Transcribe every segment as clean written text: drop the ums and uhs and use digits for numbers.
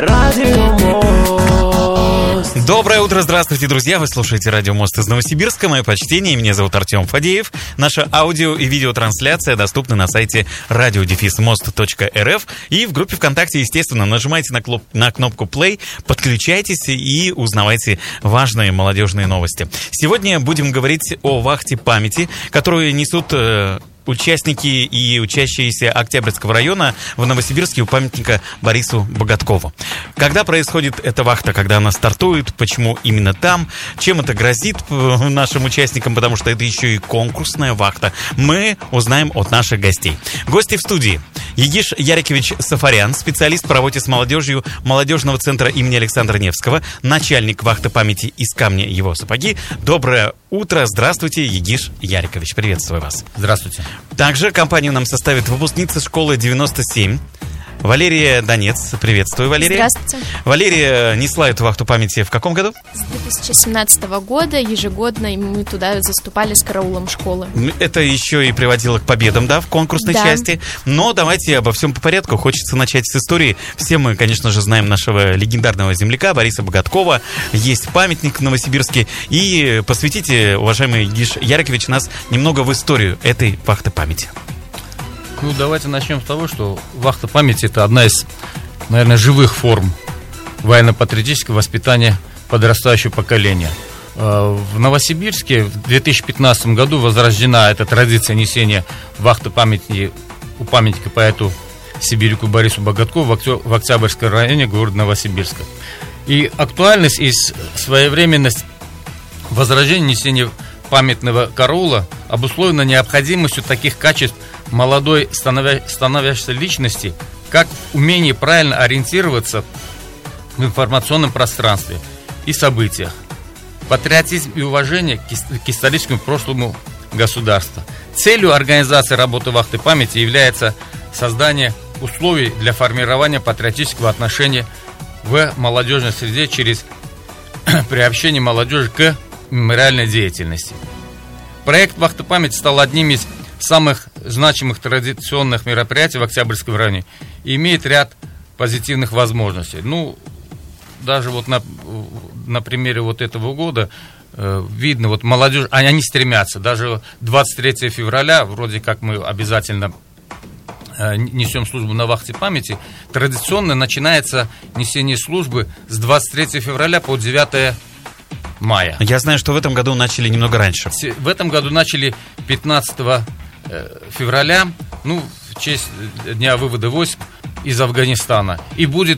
Радио Мост. Доброе утро, здравствуйте, друзья! Вы слушаете Радио Мост из Новосибирска. Мое почтение, меня зовут Артем Фадеев. Наша аудио- и видеотрансляция доступна на сайте radio-most.rf и в группе ВКонтакте, естественно. Нажимайте на кнопку play, подключайтесь и узнавайте важные молодежные новости. Сегодня будем говорить о вахте памяти, которую несут участники и учащиеся Октябрьского района в Новосибирске у памятника Борису Богаткову. Когда происходит эта вахта, когда она стартует, почему именно там, чем это грозит нашим участникам, потому что это еще и конкурсная вахта, мы узнаем от наших гостей. Гости в студии. Егиш Ярикович Сафарян, специалист по работе с молодежью молодежного центра имени Александра Невского, начальник вахты памяти из камня его сапоги. Доброе утро, здравствуйте, Егиш Ярикович, приветствую вас. Здравствуйте. Также компанию нам составит выпускница школы 97 Валерия Донец. Приветствую, Валерия. Здравствуйте. Валерия несла эту вахту памяти в каком году? С 2017 года ежегодно мы туда заступали с караулом школы. Это еще и приводило к победам, да, в конкурсной части. Но давайте обо всем по порядку. Хочется начать с истории. Все мы, конечно же, знаем нашего легендарного земляка Бориса Богаткова. Есть памятник в Новосибирске. И посвятите, уважаемый Егиш Ярикович, нас немного в историю этой вахты памяти. Ну, давайте начнем с того, что вахта памяти – это одна из, наверное, живых форм военно-патриотического воспитания подрастающего поколения. В Новосибирске в 2015 году возрождена эта традиция несения вахты памяти у памятника поэту сибиряку Борису Богаткову в Октябрьском районе города Новосибирска. И актуальность и своевременность возрождения несения памятного караула обусловлена необходимостью таких качеств молодой становящейся личности, как умение правильно ориентироваться в информационном пространстве и событиях, патриотизм и уважение к историческому прошлому государства. Целью организации работы вахты памяти является создание условий для формирования патриотического отношения в молодежной среде через приобщение молодежи к мемориальной деятельности. Проект вахты памяти стал одним из самых значимых традиционных мероприятий в Октябрьском районе и имеет ряд позитивных возможностей. Ну, даже вот на примере вот этого года видно, вот молодежь, они стремятся. Даже 23 февраля, вроде как мы обязательно несем службу на вахте памяти, традиционно начинается несение службы с 23 февраля по 9 мая. Я знаю, что в этом году начали немного раньше. В этом году начали 15 февраля, ну, в честь дня вывода войск из Афганистана. И будем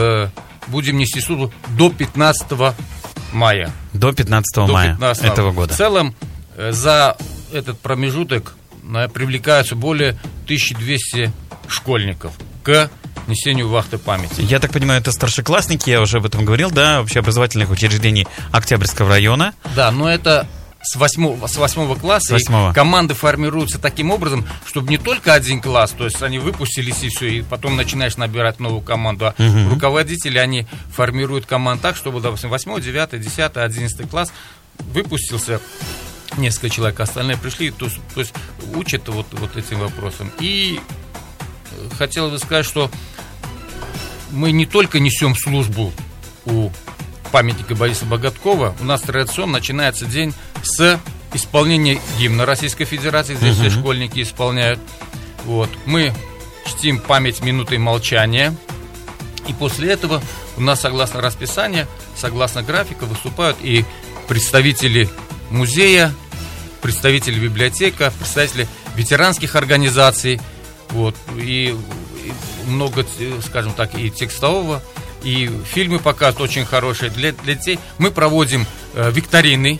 нести службу до 15 мая. До 15 мая этого года. В целом, за этот промежуток привлекаются более 1200 школьников к несению вахты памяти. Я так понимаю, это старшеклассники, я уже об этом говорил, да, общеобразовательных учреждений Октябрьского района. Да, но это с 8 класса. И команды формируются таким образом, чтобы не только один класс, то есть они выпустились и все, и потом начинаешь набирать новую команду, а руководители, они формируют команду так, чтобы, допустим, 8, 9, 10, 11 класс выпустился, несколько человек, остальные пришли, то есть учат вот этим вопросам. И хотел бы сказать, что мы не только несем службу у памятника Бориса Богаткова, у нас традиционно начинается день с исполнения гимна Российской Федерации, здесь все школьники исполняют. Вот. Мы чтим память минутой молчания, и после этого у нас, согласно расписанию, согласно графику, выступают и представители музея, представители библиотека, представители ветеранских организаций, вот, и много, скажем так, и текстового, и фильмы показывают очень хорошие для детей. Мы проводим викторины.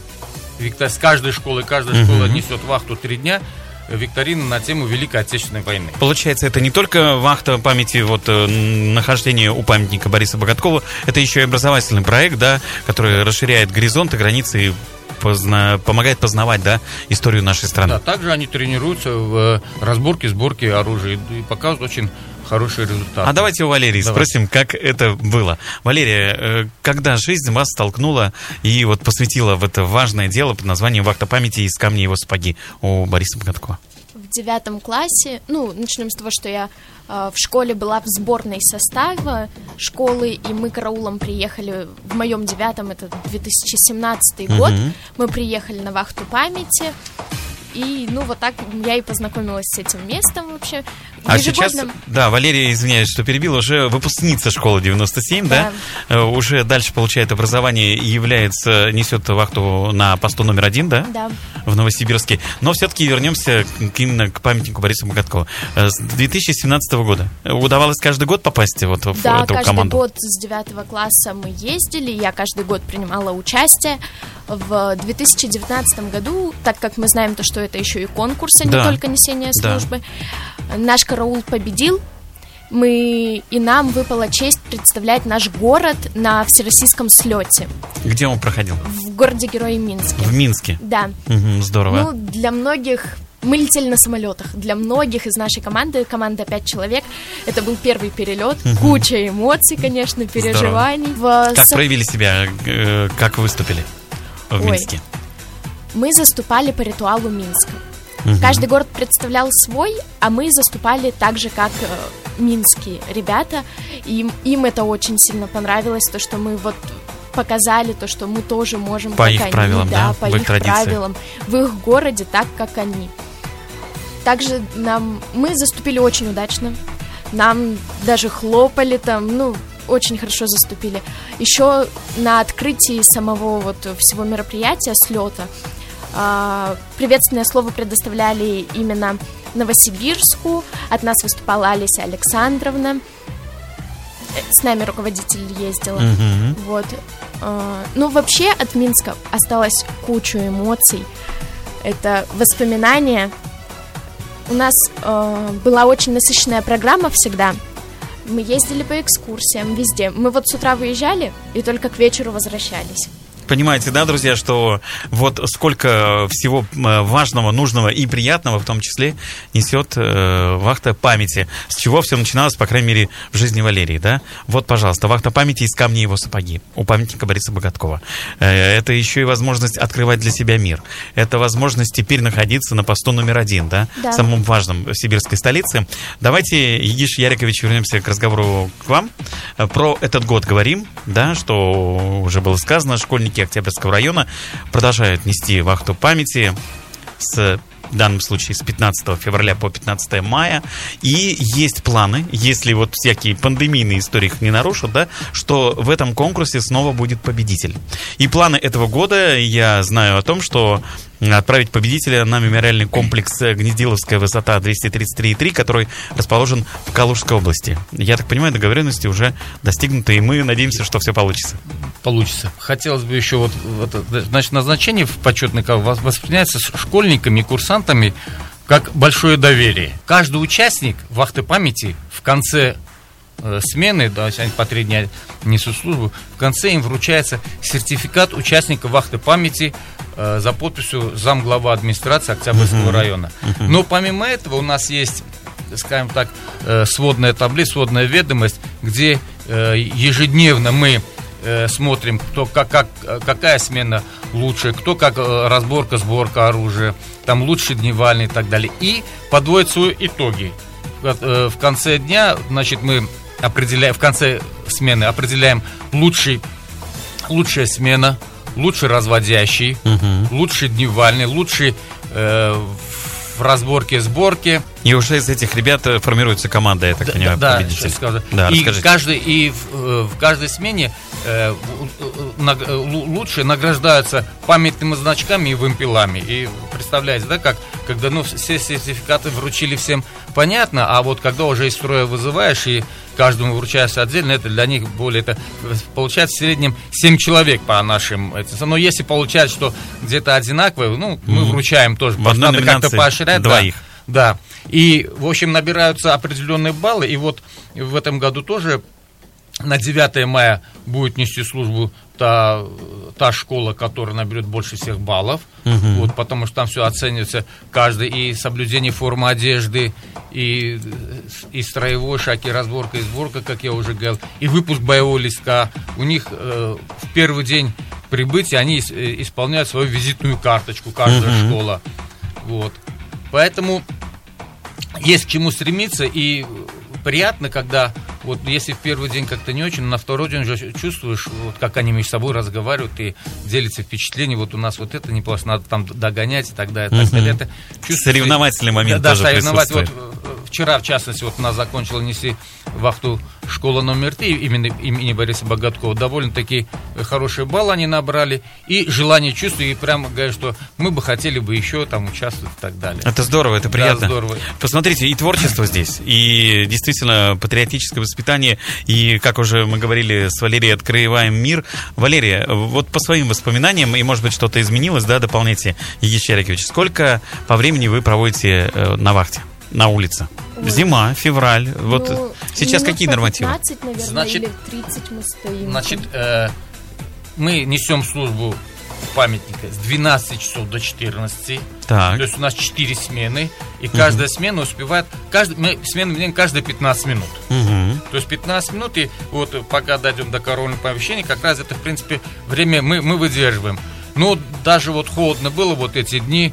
С каждой школы, каждая школа несет вахту 3 дня. Викторины на тему Великой Отечественной войны. Получается, это не только вахта памяти, вот нахождение у памятника Бориса Богаткова, это еще и образовательный проект, да, который расширяет горизонты, границы и помогает познавать, да, историю нашей страны. Да, также они тренируются в разборке, сборке оружия и показывают очень хорошие результаты. А давайте у Валерии спросим, как это было. Валерия, когда жизнь вас столкнула и вот посвятила в это важное дело под названием «Вахта памяти из камня его сапоги» у Бориса Богаткова? В 9 классе, начнем с того, что я в школе была в сборной состава школы, и мы караулом приехали в моем 9-м, это 2017 год, мы приехали на вахту памяти, и, вот так я и познакомилась с этим местом вообще. А сейчас, Валерия, извиняюсь, что перебила, уже выпускница школы 97, да? Уже дальше получает образование и несет вахту на посту номер 1, да? Да. В Новосибирске. Но все-таки вернемся именно к памятнику Борису Богаткова. С 2017 года удавалось каждый год попасть в эту команду? Да, каждый год с 9 класса мы ездили, я каждый год принимала участие. В 2019 году, так как мы знаем то, что это еще и конкурс, а не только несение службы, наш караул победил, и нам выпала честь представлять наш город на всероссийском слете. Где он проходил? В городе-герое Минске. В Минске? Да. Здорово. Для многих... Мы летели на самолетах. Для многих из нашей команда 5 человек, это был первый перелет. Куча эмоций, конечно, переживаний. Как проявили себя, как выступили в Минске? Мы заступали по ритуалу Минска. Каждый город представлял свой, а мы заступали так же, как минские ребята. Им это очень сильно понравилось, то, что мы показали, то, что мы тоже можем... По их правилам, по их правилам, в их городе, так, как они. Также мы заступили очень удачно. Нам даже хлопали там, очень хорошо заступили. Еще на открытии самого всего мероприятия, слета, приветственное слово предоставляли именно Новосибирску. От нас выступала Олеся Александровна. С нами руководитель ездила. Вообще от Минска осталось кучу эмоций. Это воспоминания. У нас была очень насыщенная программа всегда. Мы ездили по экскурсиям везде. Мы с утра выезжали и только к вечеру возвращались. Понимаете, да, друзья, что сколько всего важного, нужного и приятного, в том числе, несет вахта памяти. С чего все начиналось, по крайней мере, в жизни Валерии, да? Пожалуйста, вахта памяти из камня его сапоги у памятника Бориса Богаткова. Это еще и возможность открывать для себя мир. Это возможность теперь находиться на посту номер 1, да? Самым важным в сибирской столице. Давайте, Егиш Ярикович, вернемся к разговору к вам. Про этот год говорим, да, что уже было сказано, школьники Октябрьского района продолжают нести вахту памяти в данном случае с 15 февраля по 15 мая. И есть планы, если всякие пандемийные истории их не нарушат, да, что в этом конкурсе снова будет победитель. И планы этого года, я знаю о том, что отправить победителя на мемориальный комплекс Гнездиловская высота 233,3, который расположен в Калужской области. Я так понимаю, договоренности уже достигнуты, и мы надеемся, что все получится. Получится. Хотелось бы еще назначение в почетный воспринимается школьниками и курсантами как большое доверие. Каждый участник вахты памяти в конце смены, они по 3 дня несут службу, в конце им вручается сертификат участника вахты памяти за подписью замглава администрации Октябрьского района. Но помимо этого у нас есть, скажем так, сводная таблица, сводная ведомость, где ежедневно мы смотрим, какая смена лучше, кто как разборка, сборка оружия, там лучший дневальный и так далее. И подводят свои итоги. В конце дня, мы в конце смены определяем лучшая смена, лучший разводящий, лучший дневальный, лужший в разборке, сборке. И уже из этих ребят формируется команда, я так понимаю, победитель. И в каждой смене лучшие награждаются памятными значками и вымпелами. И представляете, да, когда все сертификаты вручили всем, понятно, а когда уже из строя вызываешь и каждому вручаешься отдельно, это для них получается в среднем 7 человек по нашим. Но если получается, что где-то одинаковые, мы вручаем тоже. В одной номинации как-то поощрять двоих. Да. И, в общем, набираются определенные баллы. И в этом году тоже на 9 мая будет нести службу та школа, которая наберет больше всех баллов. Потому что там все оценивается каждый, и соблюдение формы одежды, и строевой шаг, и разборка, и сборка, как я уже говорил, и выпуск боевого листка. У них в первый день прибытия они исполняют свою визитную карточку, каждая школа. Поэтому есть к чему стремиться, и приятно, когда вот если в первый день как-то не очень, но на второй день уже чувствуешь, вот как они между собой разговаривают и делятся впечатлениями, вот у нас вот это неплохо, надо там догонять и так далее. Это соревновательный момент тоже присутствует. Вот вчера, в частности, вот у нас закончила нести вахту школа номер 3 имени Бориса Богаткова. Довольно-таки хорошие баллы они набрали, и желание чувствую, и прямо говорят, что мы бы хотели бы еще там участвовать и так далее. Это здорово, это приятно. Да, здорово. Посмотрите, и творчество здесь, и действительно патриотическое воспитание, и, как уже мы говорили с Валерией, открываем мир. Валерия, вот по своим воспоминаниям, и, может быть, что-то изменилось, да, дополняйте, Егис Чарикович, сколько по времени вы проводите на вахте, на улице? Зима, февраль, вот сейчас какие нормативы? 15, наверное, значит, или 30 мы стоим. Значит, мы несем службу памятника с 12 часов до 14. Так. То есть у нас 4 смены, и каждая смена успевает, смена меняем каждые 15 минут. То есть 15 минут, и вот пока дойдем до коронного помещения, как раз это, в принципе, время мы выдерживаем. Но даже вот холодно было вот эти дни,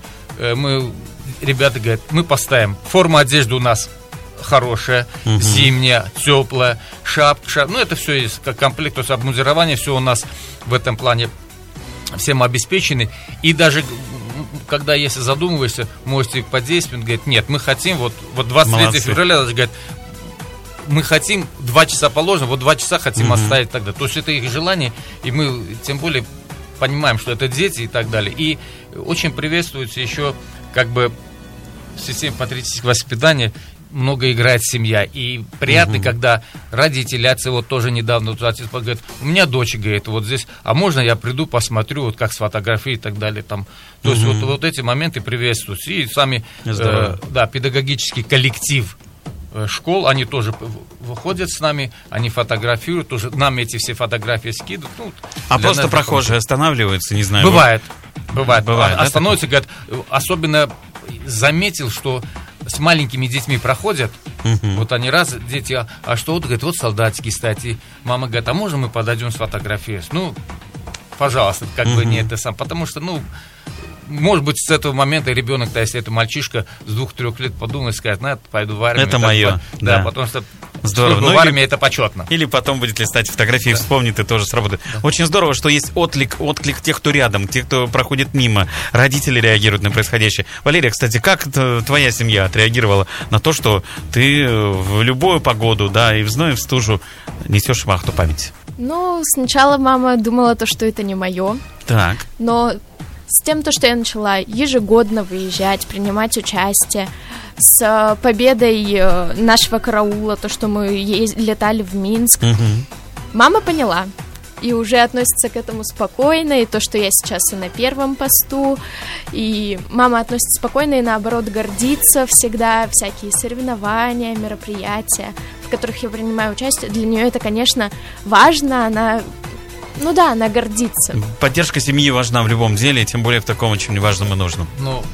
ребята говорят, мы поставим. Форма одежды у нас хорошая, зимняя, теплая, шапка. Ну, это все есть как комплект, то есть обмундирование, все у нас в этом плане всем обеспечены. И даже когда, если задумываешься, можете подействовать, говорит, нет, мы хотим, вот 23 февраля, даже говорят, мы хотим 2 часа положено, вот 2 часа хотим оставить тогда. То есть это их желание, и мы тем более понимаем, что это дети и так далее. И очень приветствуется еще как бы в системе патриотического воспитания много играет семья. И приятно, когда родители, отцы, вот тоже недавно вот отец говорит, у меня дочь, говорит, вот здесь, а можно я приду, посмотрю, вот как сфотографирую и так далее. Там. То есть вот эти моменты приветствуются. И сами педагогический коллектив школ, они тоже выходят с нами, они фотографируют, тоже нам эти все фотографии скидывают. Ну, а просто прохожие останавливаются, не знаю. Бывает. Да, Остановятся, говорят, особенно заметил, что с маленькими детьми проходят, вот они дети, а что вот, говорят, вот солдатики, кстати. Мама говорит, а можно мы подойдем сфотографировать? Ну, пожалуйста, как бы не это сам, потому что, может быть, с этого момента ребенок, если это мальчишка с 2-3 лет подумает, скажет, пойду в армию. Это мое. Да, потому что здорово. В армии это почетно. Или потом будет листать фотографии и вспомнит, и тоже сработает. Да. Очень здорово, что есть отклик тех, кто рядом, тех, кто проходит мимо. Родители реагируют на происходящее. Валерия, кстати, как твоя семья отреагировала на то, что ты в любую погоду, да, и в зной, и в стужу несешь вахту памяти? Сначала мама думала, что это не мое. Так. Но с тем, что я начала ежегодно выезжать, принимать участие, с победой нашего караула, то, что мы летали в Минск, мама поняла и уже относится к этому спокойно, и то, что я сейчас и на первом посту, и мама относится спокойно и, наоборот, гордится всегда, всякие соревнования, мероприятия, в которых я принимаю участие, для нее это, конечно, важно, она гордится. Поддержка семьи важна в любом деле, тем более в таком очень важном и нужном.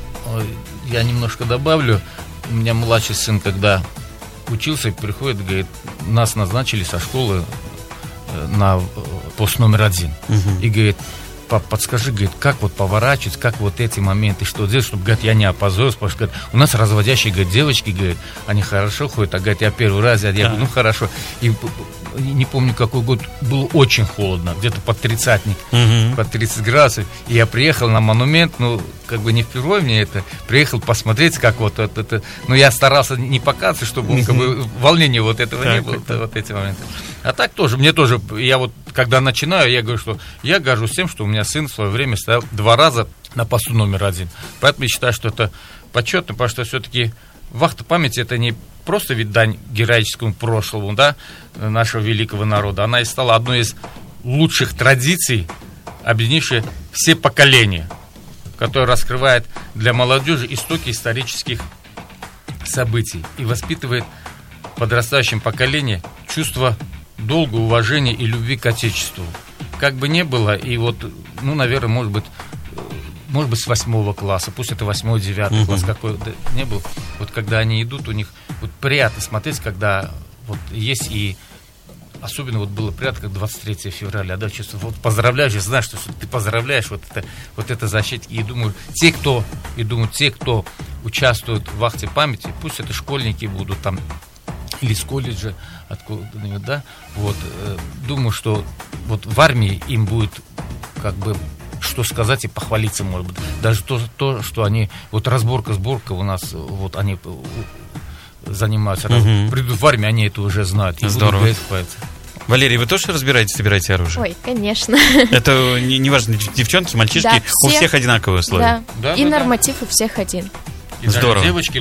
Я немножко добавлю. У меня младший сын, когда учился, приходит, говорит, нас назначили со школы на пост номер 1. И говорит, пап, подскажи, говорит, как вот поворачивать, как вот эти моменты, что делать, чтобы, говорит, я не опозорился, потому что, говорит, у нас разводящие, говорит, девочки, говорит, они хорошо ходят, а, говорит, я первый раз, я говорю, хорошо. И не помню, какой год, было очень холодно, где-то под 30-ник, под 30 градусов. И я приехал на монумент, как бы не впервые мне это, приехал посмотреть, как вот это. Но я старался не показывать, чтобы как бы волнения вот этого не было, вот эти моменты. А так тоже, мне тоже, я вот, когда начинаю, я говорю, что я горжусь тем, что у меня сын в свое время стоял 2 раза на посту номер 1. Поэтому я считаю, что это почетно, потому что все-таки вахта памяти — это не просто ведь дань героическому прошлому, да, нашего великого народа. Она и стала одной из лучших традиций, объединившей все поколения, которая раскрывает для молодежи истоки исторических событий и воспитывает в подрастающем поколении чувство долга, уважения и любви к Отечеству. Как бы ни было, и вот, наверное, может быть, с 8 класса, пусть это 8-9 класс, какой не был, вот когда они идут, у них вот приятно смотреть, когда вот есть и особенно вот было приятно, как 23 февраля, да, чувство, вот поздравляешь, знаешь, что ты поздравляешь вот это защитники, и думаю, те, кто участвует в акте памяти, пусть это школьники будут там, или с колледжа, откуда-нибудь, да, вот, думаю, что вот в армии им будет, как бы, что сказать и похвалиться, может быть, даже то, что они, вот сборка у нас, вот они занимаются, придут в армию, они это уже знают. Здорово. Валерий, вы тоже собираете оружие? Ой, конечно. Это не важно, девчонки, мальчишки, да, у всех одинаковые условия. Да, и норматив у всех один. И здорово. Даже девочки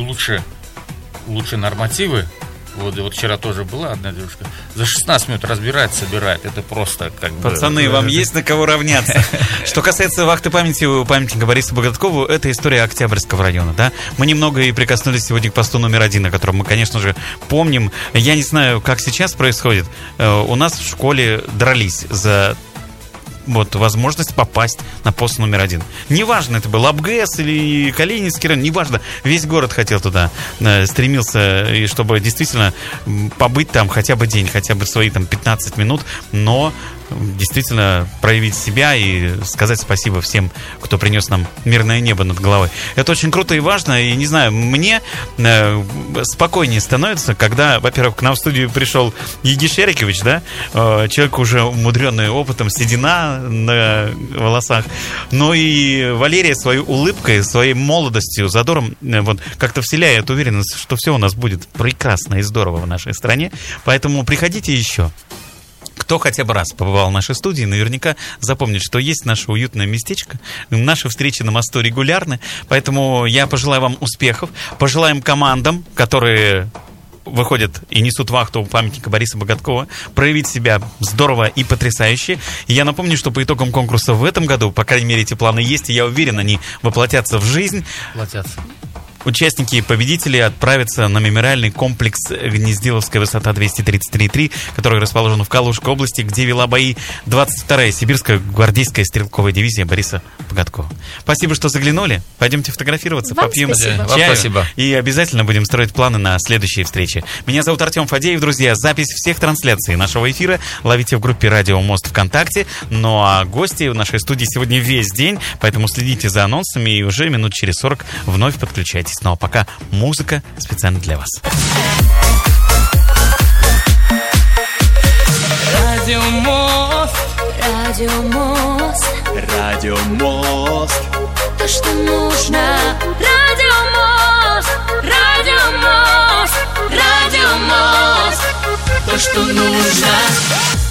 лучше нормативы. Вот вчера тоже была одна девушка. За 16 минут собирает. Это просто как бы... Пацаны, вам есть на кого равняться. Что касается вахты памяти у памятника Борису Боголовкову, это история Октябрьского района, да? Мы немного и прикоснулись сегодня к посту номер 1, о котором мы, конечно же, помним. Я не знаю, как сейчас происходит. У нас в школе дрались за... вот возможность попасть на пост номер 1. Неважно, это был Абгэс или Калининский район, неважно. Весь город хотел туда, стремился, и чтобы действительно побыть там хотя бы день, хотя бы свои там 15 минут, но действительно проявить себя и сказать спасибо всем, кто принес нам мирное небо над головой. Это очень круто и важно, и не знаю, мне спокойнее становится, когда, во-первых, к нам в студию пришел Егиш Эрикович, да, человек уже умудренный опытом, седина на волосах, но и Валерия своей улыбкой, своей молодостью, задором вот как-то вселяет уверенность, что все у нас будет прекрасно и здорово в нашей стране, поэтому приходите еще. Кто хотя бы раз побывал в нашей студии, наверняка запомнит, что есть наше уютное местечко. Наши встречи на мосту регулярны. Поэтому я пожелаю вам успехов. Пожелаем командам, которые выходят и несут вахту у памятника Бориса Боголовкова, проявить себя здорово и потрясающе. И я напомню, что по итогам конкурса в этом году, по крайней мере, эти планы есть, и я уверен, они воплотятся в жизнь. Участники и победители отправятся на мемориальный комплекс Гнездиловская высота 233,3, который расположен в Калужской области, где вела бои 22-я Сибирская гвардейская стрелковая дивизия Бориса Боголовкова. Спасибо, что заглянули. Пойдемте фотографироваться, вам попьем спасибо. чаю. Спасибо. И обязательно будем строить планы на следующие встречи. Меня зовут Артем Фадеев, друзья. Запись всех трансляций нашего эфира ловите в группе «Радио Мост» ВКонтакте. Ну а гости в нашей студии сегодня весь день, поэтому следите за анонсами и уже минут через 40 вновь подключайтесь. Ну а пока музыка специально для вас. Радио Мост. Радио Мост. Радио Мост. То, что нужно. Радио Мост. Радио Мост. Радио Мост. То, что нужно.